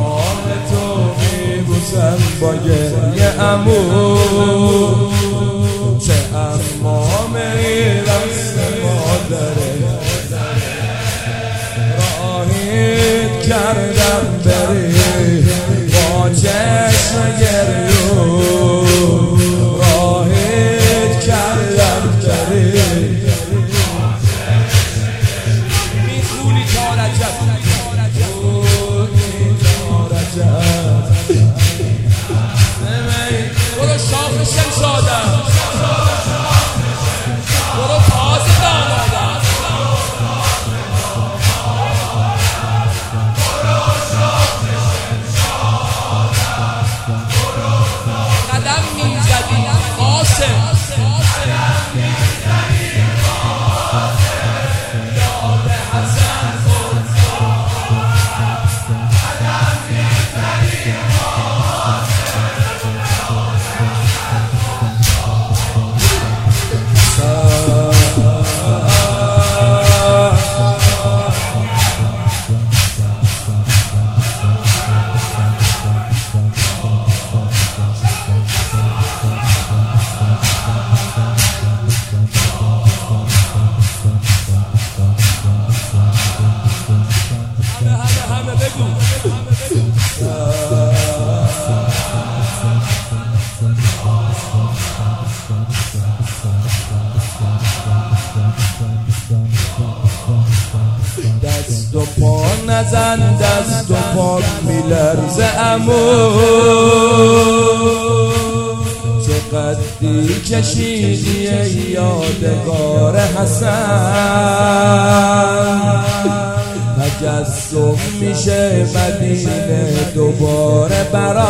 ماه تو میبوسم با گریه عمو، چه امام رسم مادره، راهیت کردم بری با چشم گریون، راهیت کردم بری میخونی تا رجب برو شاخ شمشادم، برو تاز دامادم، قدم میزدی قاسم، یاد حسن دست و پا نزن، دست و پا میلرزه عمو، چقدری کشیدی یادگار حسن، تجسم میشه مدینه دوباره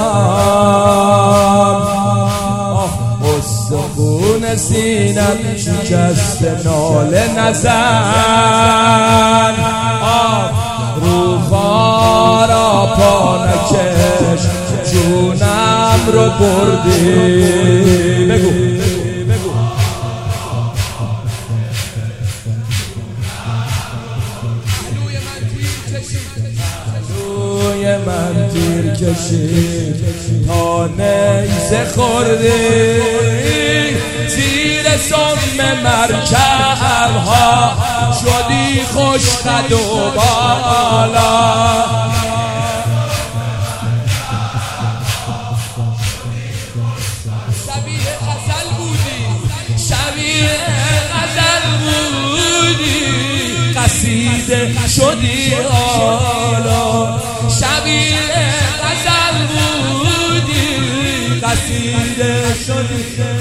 برام، استخون سینم شکست ناله نزن، رو خارا پا نکش جونم رو بردی، بگو روی من تیر کشید تا نیزه خوردی، زیر سم مرکب‌ها شدی خوش قد و بالا، شبیه غزل بودی، شبیه غزل بودی، قصیده شدی حالا، شبیه غزل بودی، قصیده شدی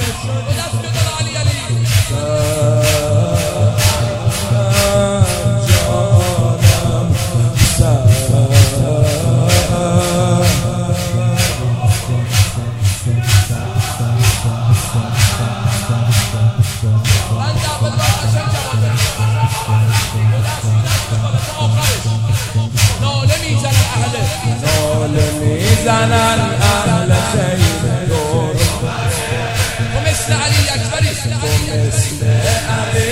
ناله میزنن اهل خیر دور، و مثل علی اکبری، و مثل علی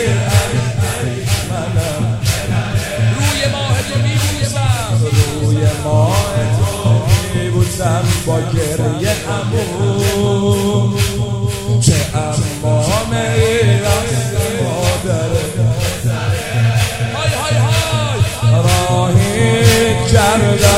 منم، روی ماه تو میبوسم، روی ماه تو میبوسم با گریه عمو، چه امام رسم مادره، های های های راهی کردم